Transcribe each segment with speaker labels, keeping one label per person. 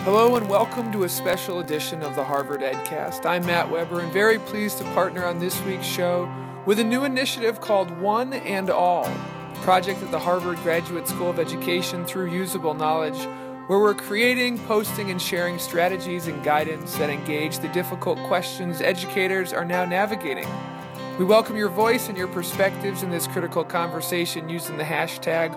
Speaker 1: Hello and welcome to a special edition of the Harvard EdCast. I'm Matt Weber and very pleased to partner on this week's show with a new initiative called One and All, a project at the Harvard Graduate School of Education through Usable Knowledge, where we're creating, posting, and sharing strategies and guidance that engage the difficult questions educators are now navigating. We welcome your voice and your perspectives in this critical conversation using the hashtag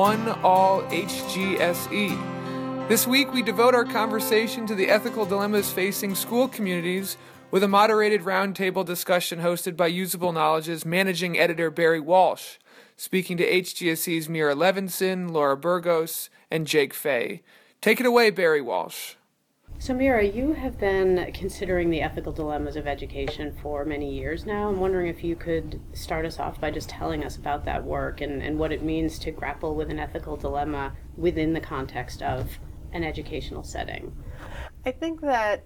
Speaker 1: OneAllHGSE. This week, we devote our conversation to the ethical dilemmas facing school communities with a moderated roundtable discussion hosted by Usable Knowledge's managing editor Barry Walsh, speaking to HGSE's Mira Levinson, Laura Burgos, and Jake Fay. Take it away, Barry Walsh.
Speaker 2: So Mira, you have been considering the ethical dilemmas of education for many years now. I'm wondering if you could start us off by just telling us about that work and what it means to grapple with an ethical dilemma within the context of an educational setting.
Speaker 3: I think that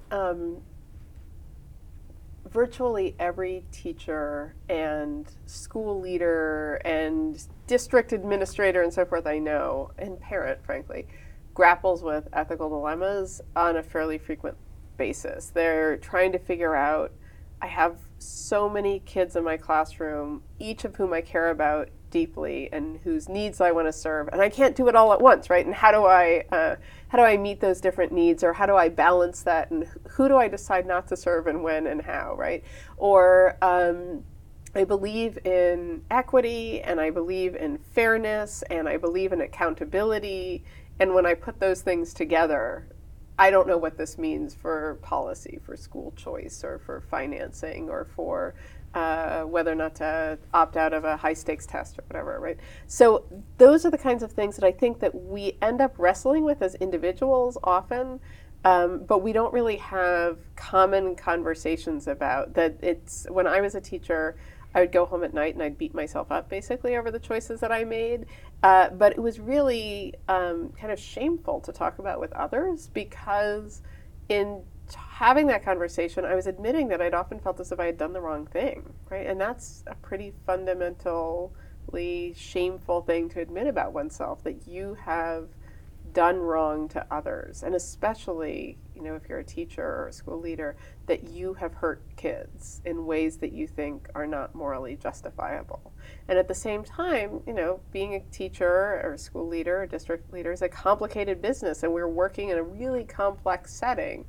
Speaker 3: virtually every teacher and school leader and district administrator and so forth I know, and parent, frankly, grapples with ethical dilemmas on a fairly frequent basis. They're trying to figure out, I have so many kids in my classroom, each of whom I care about deeply and whose needs I want to serve, and I can't do it all at once, right? And how do I meet those different needs, or how do I balance that, and who do I decide not to serve and when and how, right? Or I believe in equity, and I believe in fairness, and I believe in accountability, and when I put those things together, I don't know what this means for policy, for school choice, or for financing, or for whether or not to opt out of a high-stakes test or whatever, right? So those are the kinds of things that I think that we end up wrestling with as individuals often, but we don't really have common conversations about that. It's when I was a teacher, I would go home at night and I'd beat myself up basically over the choices that I made. But it was really kind of shameful to talk about with others, because in having that conversation, I was admitting that I'd often felt as if I had done the wrong thing, right? And that's a pretty fundamentally shameful thing to admit about oneself, that you have done wrong to others, and especially, if you're a teacher or a school leader, that you have hurt kids in ways that you think are not morally justifiable. And at the same time, being a teacher or a school leader or district leader is a complicated business, and we're working in a really complex setting,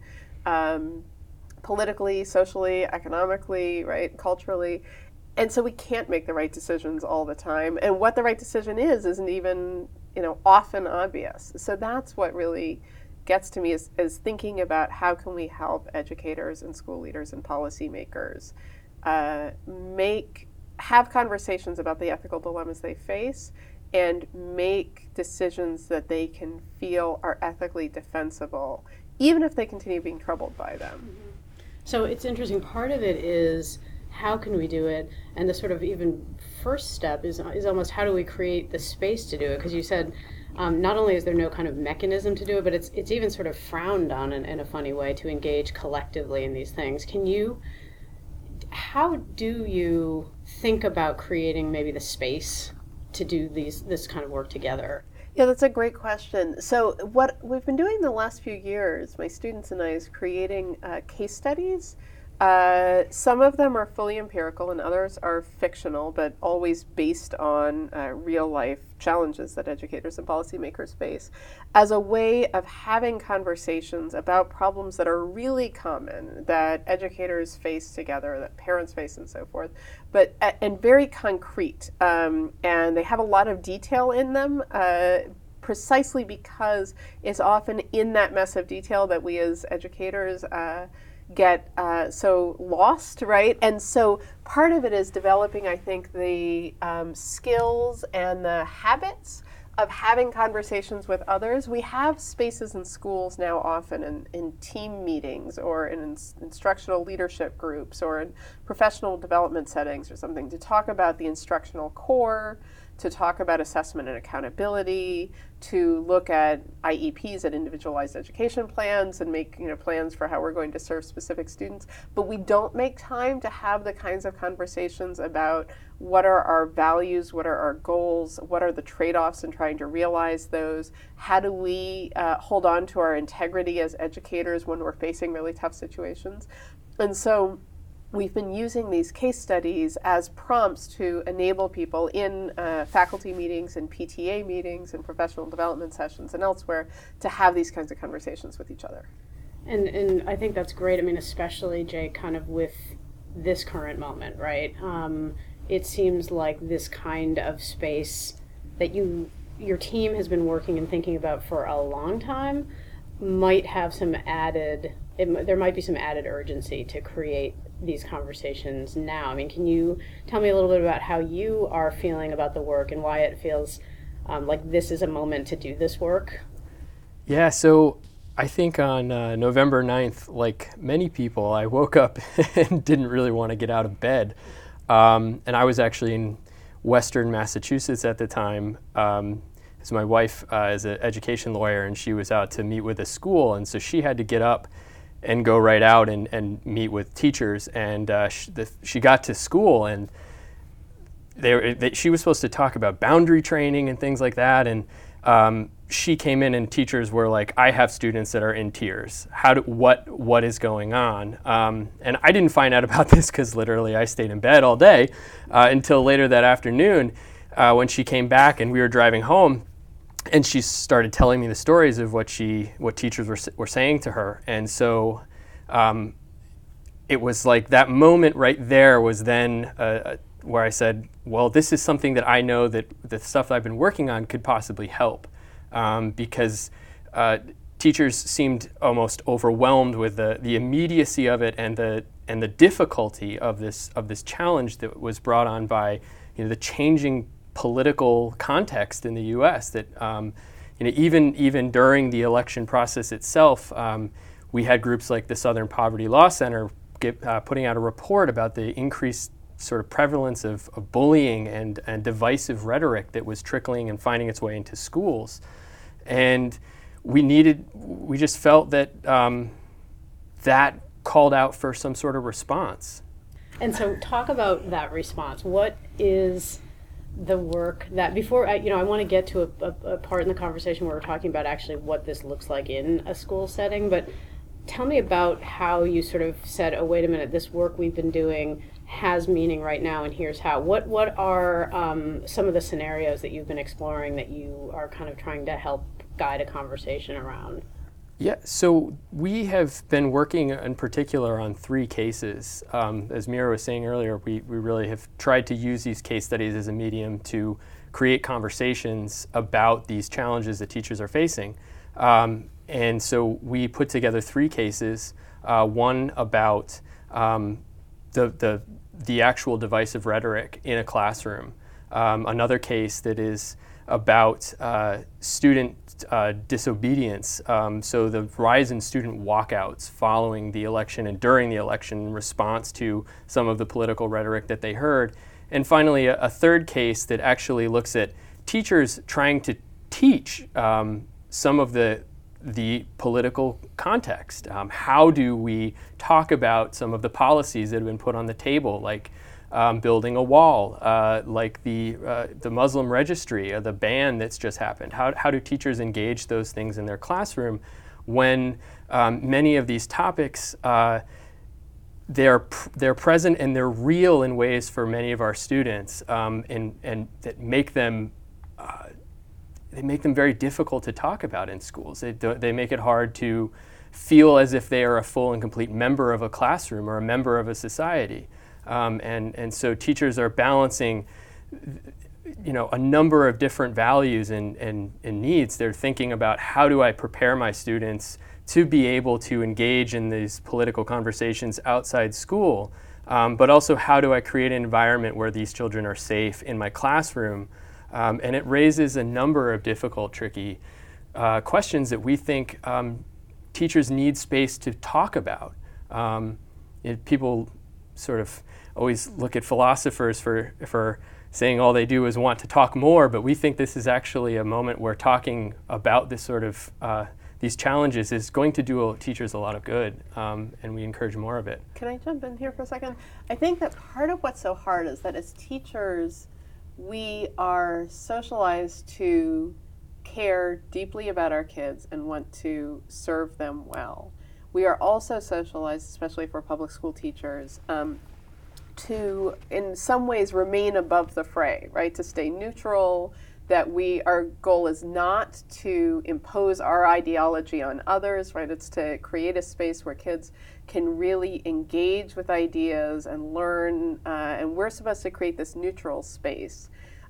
Speaker 3: politically, socially, economically, right, culturally. And so we can't make the right decisions all the time. And what the right decision isn't even, often obvious. So that's what really gets to me is thinking about how can we help educators and school leaders and policymakers have conversations about the ethical dilemmas they face and make decisions that they can feel are ethically defensible, even if they continue being troubled by them.
Speaker 2: Mm-hmm. So it's interesting. Part of it is how can we do it? And the sort of even first step is almost how do we create the space to do it? Because you said not only is there no kind of mechanism to do it, but it's even sort of frowned on in a funny way to engage collectively in these things. How do you think about creating maybe the space to do this kind of work together?
Speaker 3: Yeah, that's a great question. So what we've been doing the last few years, my students and I, is creating case studies. Some of them are fully empirical and others are fictional, but always based on real-life challenges that educators and policymakers face, as a way of having conversations about problems that are really common, that educators face together, that parents face, and so forth, but and very concrete. And they have a lot of detail in them, precisely because it's often in that mess of detail that we as educators get so lost, right? And so part of it is developing, I think, the skills and the habits of having conversations with others. We have spaces in schools now often in team meetings or in instructional leadership groups or in professional development settings or something to talk about the instructional core, to talk about assessment and accountability, to look at IEPs and individualized education plans and make plans for how we're going to serve specific students. But we don't make time to have the kinds of conversations about what are our values, what are our goals, what are the trade-offs in trying to realize those, how do we hold on to our integrity as educators when we're facing really tough situations. And so we've been using these case studies as prompts to enable people in faculty meetings and PTA meetings and professional development sessions and elsewhere to have these kinds of conversations with each other.
Speaker 2: And I think that's great. I mean, especially, Jay, kind of with this current moment, right? It seems like this kind of space that your team has been working and thinking about for a long time might have some there might be some added urgency to create these conversations now. I mean, can you tell me a little bit about how you are feeling about the work and why it feels like this is a moment to do this work?
Speaker 4: Yeah, so I think on November 9th, like many people, I woke up and didn't really want to get out of bed. And I was actually in Western Massachusetts at the time. Because my wife is an education lawyer, and she was out to meet with a school, and so she had to get up and go right out and meet with teachers. And she got to school, and she was supposed to talk about boundary training and things like that. And she came in, and teachers were like, "I have students that are in tears. What is going on?" And I didn't find out about this because literally I stayed in bed all day until later that afternoon when she came back and we were driving home. And she started telling me the stories of what teachers were saying to her. And so it was like that moment right there was then where I said, well, this is something that I know that the stuff I've been working on could possibly help. Because teachers seemed almost overwhelmed with the immediacy of it and the difficulty of this challenge that was brought on by the changing political context in the U.S. that even during the election process itself, we had groups like the Southern Poverty Law Center putting out a report about the increased sort of prevalence of bullying and divisive rhetoric that was trickling and finding its way into schools. And we just felt that that called out for some sort of response.
Speaker 2: And so talk about that response. What is the work that before, I want to get to a part in the conversation where we're talking about actually what this looks like in a school setting, but tell me about how you sort of said, oh, wait a minute, this work we've been doing has meaning right now, and here's how. What are some of the scenarios that you've been exploring that you are kind of trying to help guide a conversation around?
Speaker 4: Yeah, so we have been working in particular on 3 cases. As Mira was saying earlier, we really have tried to use these case studies as a medium to create conversations about these challenges that teachers are facing. And so we put together 3 cases, one about the actual divisive rhetoric in a classroom, another case that is about student disobedience, so the rise in student walkouts following the election and during the election in response to some of the political rhetoric that they heard. And finally, a third case that actually looks at teachers trying to teach some of the political context. How do we talk about some of the policies that have been put on the table, like building a wall, like the Muslim registry, the ban that's just happened? How do teachers engage those things in their classroom when many of these topics they're present and they're real in ways for many of our students, and that make them very difficult to talk about in schools. They make it hard to feel as if they are a full and complete member of a classroom or a member of a society. And so teachers are balancing, a number of different values and needs. They're thinking about, how do I prepare my students to be able to engage in these political conversations outside school, but also how do I create an environment where these children are safe in my classroom? And it raises a number of difficult, tricky questions that we think teachers need space to talk about. People sort of always look at philosophers for saying all they do is want to talk more, but we think this is actually a moment where talking about this sort of these challenges is going to do teachers a lot of good, and we encourage more of it.
Speaker 3: Can I jump in here for a second? I think that part of what's so hard is that as teachers, we are socialized to care deeply about our kids and want to serve them well. We are also socialized, especially for public school teachers, to in some ways remain above the fray, right? To stay neutral, that our goal is not to impose our ideology on others, right? It's to create a space where kids can really engage with ideas and learn, and we're supposed to create this neutral space.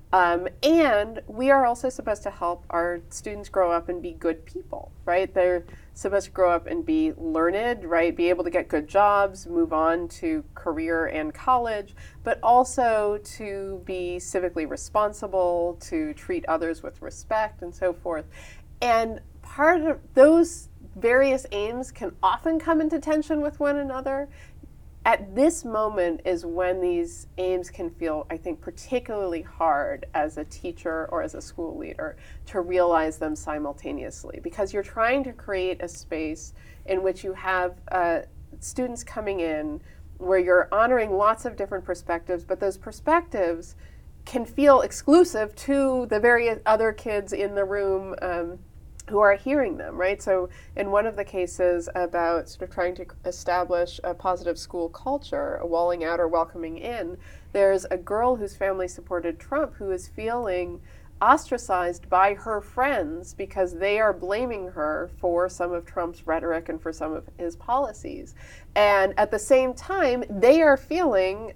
Speaker 3: And we are also supposed to help our students grow up and be good people, right? They're supposed to grow up and be learned, right? Be able to get good jobs, move on to career and college, but also to be civically responsible, to treat others with respect and so forth. And part of those various aims can often come into tension with one another. At this moment is when these aims can feel, I think, particularly hard as a teacher or as a school leader to realize them simultaneously, because you're trying to create a space in which you have students coming in where you're honoring lots of different perspectives, but those perspectives can feel exclusive to the various other kids in the room who are hearing them, right? So in one of the cases about sort of trying to establish a positive school culture, a walling out or welcoming in, there's a girl whose family supported Trump who is feeling ostracized by her friends because they are blaming her for some of Trump's rhetoric and for some of his policies. And at the same time, they are feeling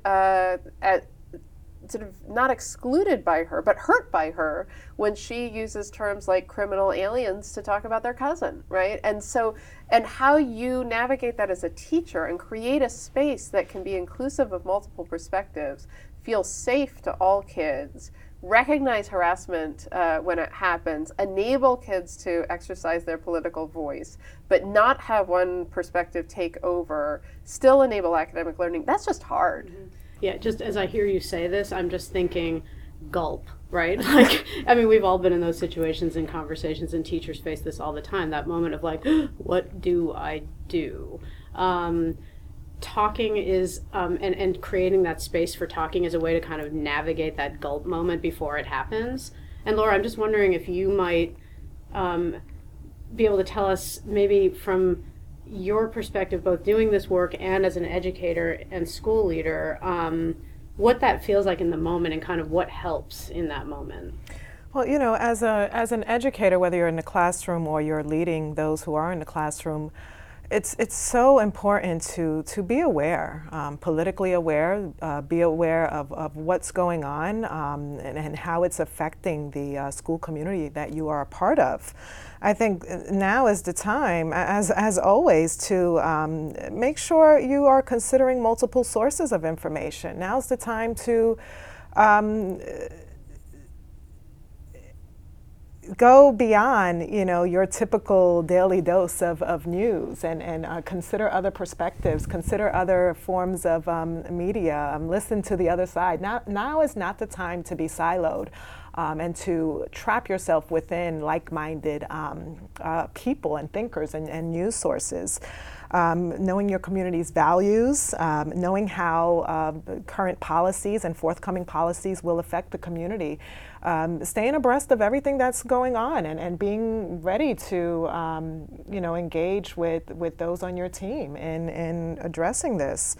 Speaker 3: sort of not excluded by her, but hurt by her when she uses terms like criminal aliens to talk about their cousin, right? And so, and how you navigate that as a teacher and create a space that can be inclusive of multiple perspectives, feel safe to all kids, recognize harassment when it happens, enable kids to exercise their political voice, but not have one perspective take over, still enable academic learning, that's just hard.
Speaker 2: Mm-hmm. Yeah, just as I hear you say this, I'm just thinking gulp, right? Like, I mean, we've all been in those situations in conversations, and teachers face this all the time, that moment of like, what do I do? Talking is, and creating that space for talking is a way to kind of navigate that gulp moment before it happens. And Laura, I'm just wondering if you might be able to tell us maybe from your perspective, both doing this work and as an educator and school leader, what that feels like in the moment and kind of what helps in that moment.
Speaker 5: Well, you know, as an educator, whether you're in the classroom or you're leading those who are in the classroom, it's so important to be aware, politically aware, be aware of what's going on and how it's affecting the school community that you are a part of. I think now is the time, as always, to make sure you are considering multiple sources of information. Now's the time to go beyond, you know, your typical daily dose of news and consider other perspectives, consider other forms of media, listen to the other side. Now is not the time to be siloed and to trap yourself within like-minded people and thinkers and news sources. Knowing your community's values, knowing how current policies and forthcoming policies will affect the community, staying abreast of everything that's going on and being ready to you know, engage with those on your team in addressing this.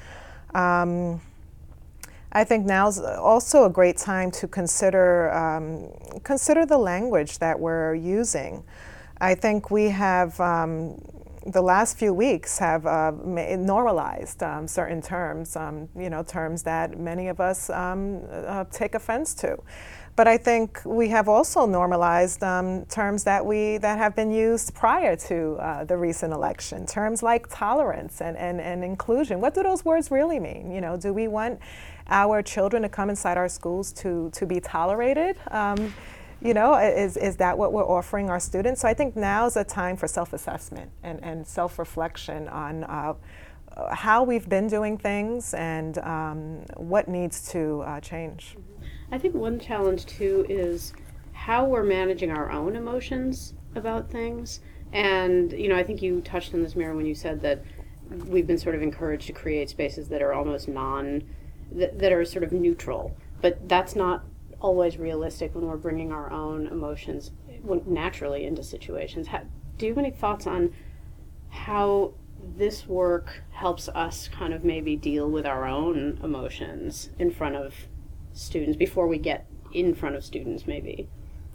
Speaker 5: I think now's also a great time to consider the language that we're using. I think we have the last few weeks have normalized certain terms, you know, terms that many of us take offense to. But I think we have also normalized terms that have been used prior to the recent election. Terms like tolerance and inclusion. What do those words really mean? You know, do we want our children to come inside our schools to be tolerated? You know, is that what we're offering our students? So I think now's a time for self-assessment and self-reflection on how we've been doing things and what needs to change.
Speaker 2: I think one challenge too is how we're managing our own emotions about things. And, I think you touched on this, Mira, when you said that we've been sort of encouraged to create spaces that are almost that are sort of neutral. But that's not always realistic when we're bringing our own emotions naturally into situations. Do you have any thoughts on how this work helps us kind of maybe deal with our own emotions in front of students before we get in front of students, maybe?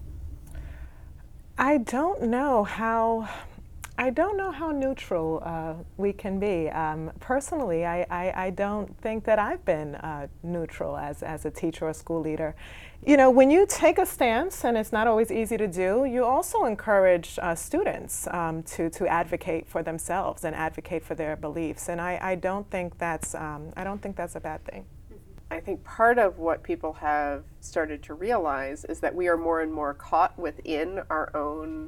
Speaker 5: I don't know how neutral we can be. Personally, I don't think that I've been neutral as a teacher or school leader. When you take a stance, and it's not always easy to do, you also encourage students to advocate for themselves and advocate for their beliefs. And I don't think that's a bad thing.
Speaker 3: I think part of what people have started to realize is that we are more and more caught within our own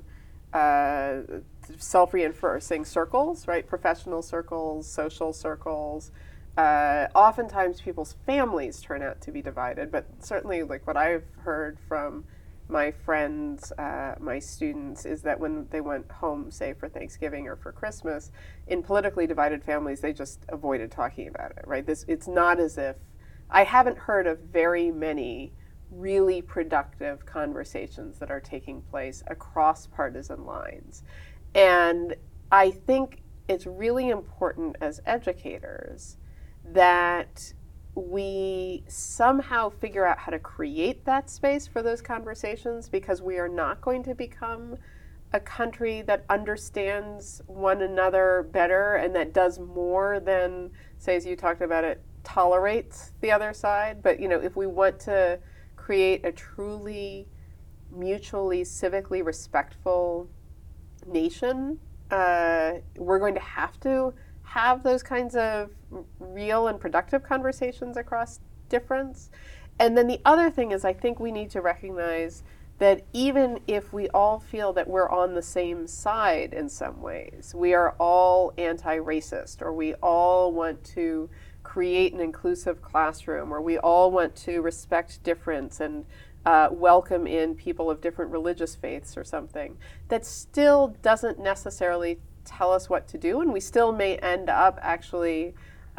Speaker 3: self-reinforcing circles, right? Professional circles, social circles. Oftentimes people's families turn out to be divided, but certainly like what I've heard from my friends, my students, is that when they went home, say for Thanksgiving or for Christmas, in politically divided families, they just avoided talking about it, right? It's not as if, I haven't heard of very many really productive conversations that are taking place across partisan lines. And I think it's really important as educators that we somehow figure out how to create that space for those conversations, because we are not going to become a country that understands one another better and that does more than, say, as you talked about it, tolerates the other side. But if we want to create a truly mutually civically respectful nation, we're going to have those kinds of real and productive conversations across difference. And then the other thing is, I think we need to recognize that even if we all feel that we're on the same side in some ways, we are all anti-racist, or we all want to create an inclusive classroom, or we all want to respect difference and welcome in people of different religious faiths or something, that still doesn't necessarily tell us what to do, and we still may end up actually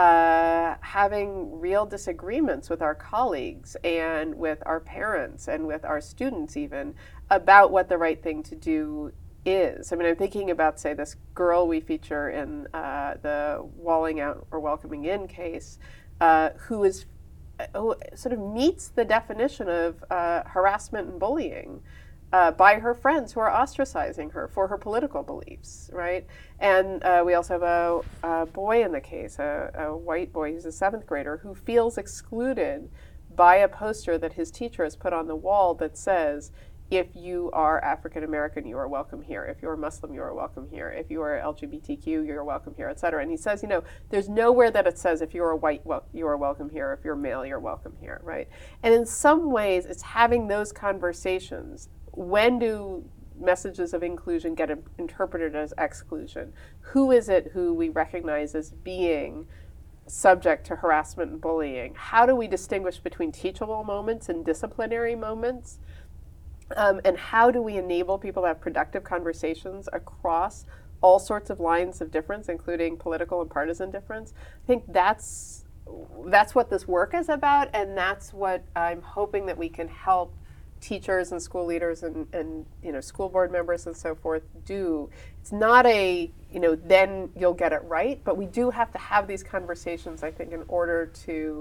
Speaker 3: having real disagreements with our colleagues and with our parents and with our students even about what the right thing to do is. I mean, I'm thinking about, say, this girl we feature in the Walling Out or Welcoming In case, who sort of meets the definition of harassment and bullying by her friends who are ostracizing her for her political beliefs, right? And we also have a boy in the case, a white boy who's a 7th grader, who feels excluded by a poster that his teacher has put on the wall that says, if you are African American, you are welcome here. If you are Muslim, you are welcome here. If you are LGBTQ, you're welcome here, et cetera. And he says, there's nowhere that it says if you are white, you are welcome here. If you're male, you're welcome here, right? And in some ways, it's having those conversations. When do messages of inclusion get interpreted as exclusion? Who is it who we recognize as being subject to harassment and bullying? How do we distinguish between teachable moments and disciplinary moments? And how do we enable people to have productive conversations across all sorts of lines of difference, including political and partisan difference? I think that's what this work is about, and that's what I'm hoping that we can help teachers and school leaders and school board members and so forth do. It's not then you'll get it right, but we do have to have these conversations, I think, in order to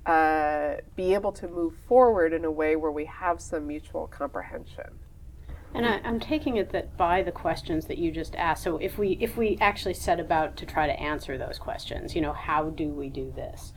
Speaker 3: be able to move forward in a way where we have some mutual comprehension.
Speaker 2: And I'm taking it that by the questions that you just asked, so if we actually set about to try to answer those questions, how do we do this?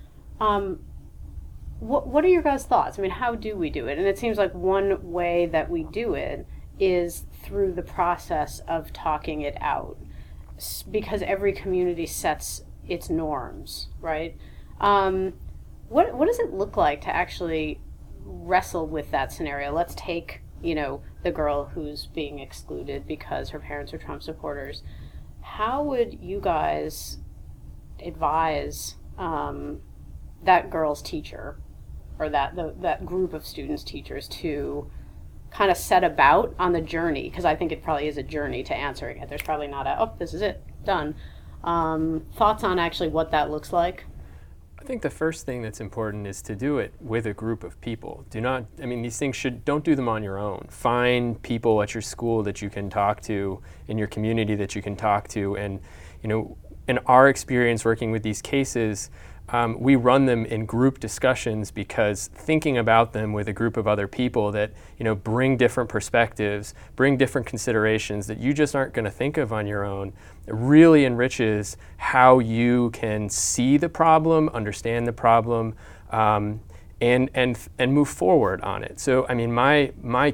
Speaker 2: What are your guys' thoughts? I mean, how do we do it? And it seems like one way that we do it is through the process of talking it out, because every community sets its norms, right? What does it look like to actually wrestle with that scenario? Let's take, the girl who's being excluded because her parents are Trump supporters. How would you guys advise that girl's teacher or that group of students, teachers, to kind of set about on the journey? Because I think it probably is a journey to answering it. There's probably not this is it, done. Thoughts on actually what that looks like?
Speaker 4: I think the first thing that's important is to do it with a group of people. These things don't do them on your own. Find people at your school that you can talk to, in your community that you can talk to. And, in our experience working with these cases, we run them in group discussions because thinking about them with a group of other people that, bring different perspectives, bring different considerations that you just aren't going to think of on your own, it really enriches how you can see the problem, understand the problem, and move forward on it. So, my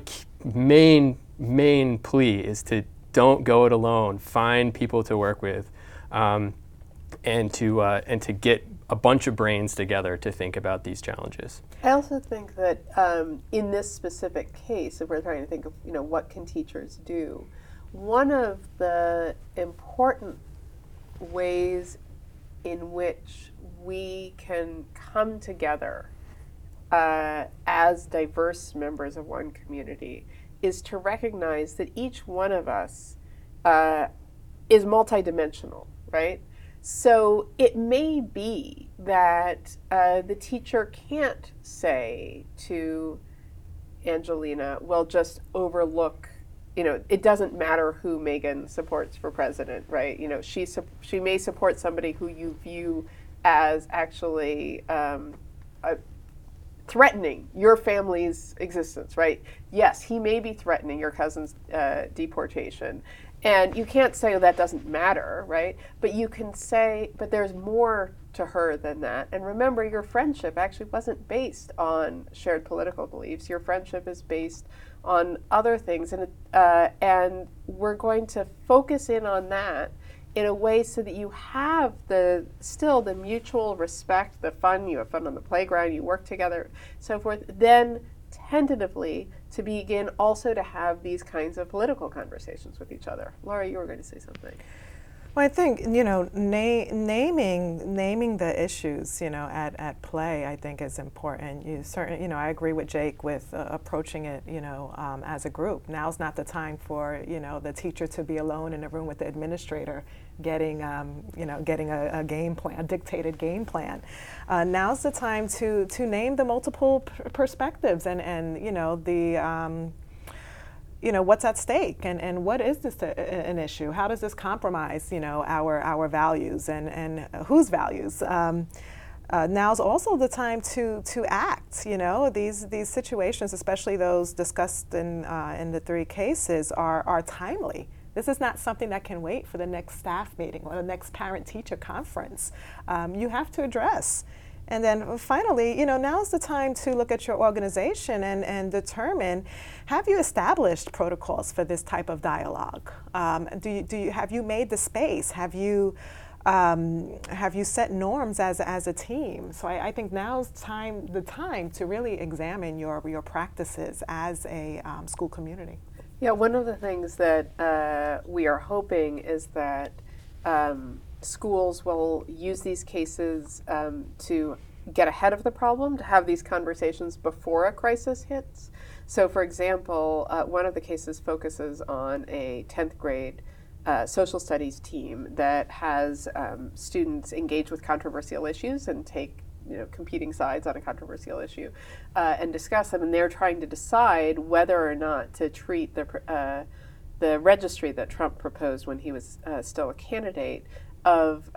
Speaker 4: main plea is to don't go it alone. Find people to work with, and to get a bunch of brains together to think about these challenges.
Speaker 3: I also think that in this specific case, if we're trying to think of what can teachers do, one of the important ways in which we can come together as diverse members of one community is to recognize that each one of us is multidimensional, right? So it may be that the teacher can't say to Angelina, well, just overlook, it doesn't matter who Megan supports for president, right? She may support somebody who you view as actually threatening your family's existence, right? Yes, he may be threatening your cousin's deportation. And you can't say, that doesn't matter, right? But you can say, but there's more to her than that. And remember, your friendship actually wasn't based on shared political beliefs. Your friendship is based on other things. And we're going to focus in on that in a way so that you have still the mutual respect, the fun. You have fun on the playground, you work together, so forth. Then tentatively to begin also to have these kinds of political conversations with each other. Laura, you were going to say something.
Speaker 5: Well, I think naming the issues at play, I think, is important. You certainly, I agree with Jake with approaching it as a group. Now's not the time for the teacher to be alone in a room with the administrator getting a game plan, a dictated game plan. Now's the time to name the multiple perspectives and what's at stake and what is this an issue? How does this compromise our values and whose values? Now's also the time to act. These situations, especially those discussed in the three cases, are timely. This is not something that can wait for the next staff meeting or the next parent-teacher conference. You have to address. And then finally, now's the time to look at your organization and determine, have you established protocols for this type of dialogue? Have you made the space? Have you set norms as a team? So I think now's the time to really examine your practices as a school community.
Speaker 3: Yeah, one of the things that we are hoping is that schools will use these cases to get ahead of the problem, to have these conversations before a crisis hits. So, for example, one of the cases focuses on a 10th grade social studies team that has students engage with controversial issues and take competing sides on a controversial issue and discuss them, and they're trying to decide whether or not to treat the registry that Trump proposed when he was still a candidate of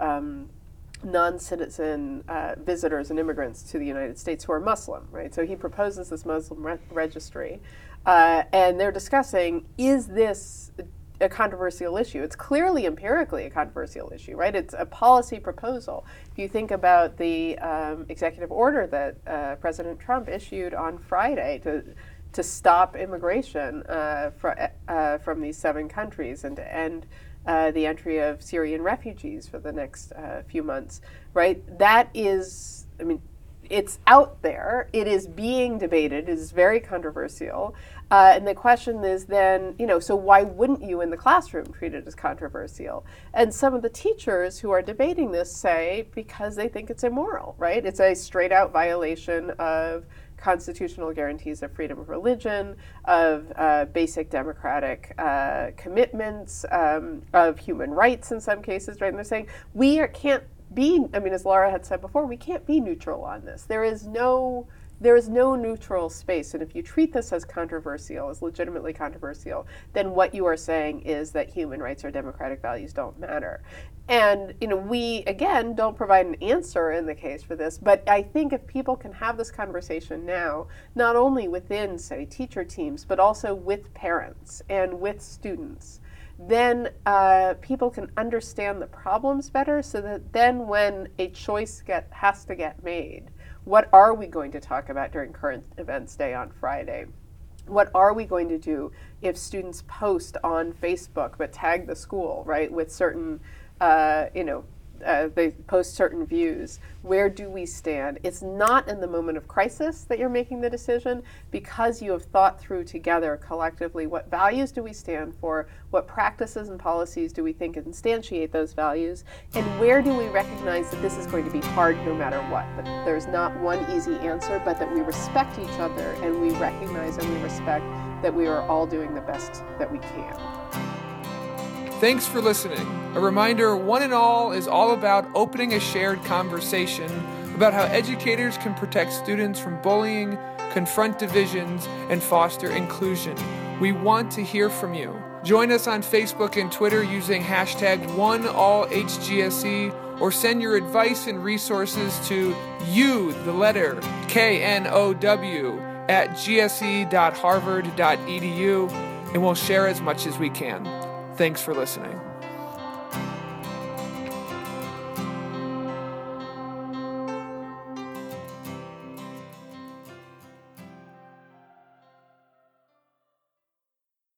Speaker 3: non-citizen visitors and immigrants to the United States who are Muslim, right? So he proposes this Muslim registry, and they're discussing, is this a controversial issue? It's clearly empirically a controversial issue, right? It's a policy proposal. If you think about the executive order that President Trump issued on Friday to stop immigration from these 7 countries and to end the entry of Syrian refugees for the next few months, right? That is, it's out there. It is being debated. It is very controversial. And the question is then, so why wouldn't you in the classroom treat it as controversial? And some of the teachers who are debating this say because they think it's immoral, right? It's a straight out violation of constitutional guarantees of freedom of religion, of basic democratic commitments, of human rights in some cases, right? And they're saying can't be, as Laura had said before, we can't be neutral on this. There is no neutral space. And if you treat this as controversial, as legitimately controversial, then what you are saying is that human rights or democratic values don't matter. And, we, again, don't provide an answer in the case for this, but I think if people can have this conversation now, not only within, say, teacher teams, but also with parents and with students, then people can understand the problems better so that then when a choice has to get made, what are we going to talk about during Current Events Day on Friday? What are we going to do if students post on Facebook but tag the school, right, with certain, they post certain views? Where do we stand? It's not in the moment of crisis that you're making the decision, because you have thought through together collectively what values do we stand for, what practices and policies do we think instantiate those values, and where do we recognize that this is going to be hard no matter what, that there's not one easy answer, but that we respect each other and we recognize and we respect that we are all doing the best that we can.
Speaker 1: Thanks for listening. A reminder, One and All is all about opening a shared conversation about how educators can protect students from bullying, confront divisions, and foster inclusion. We want to hear from you. Join us on Facebook and Twitter using hashtag OneAllHGSE, or send your advice and resources to KNOW@gse.harvard.edu, and we'll share as much as we can. Thanks for listening.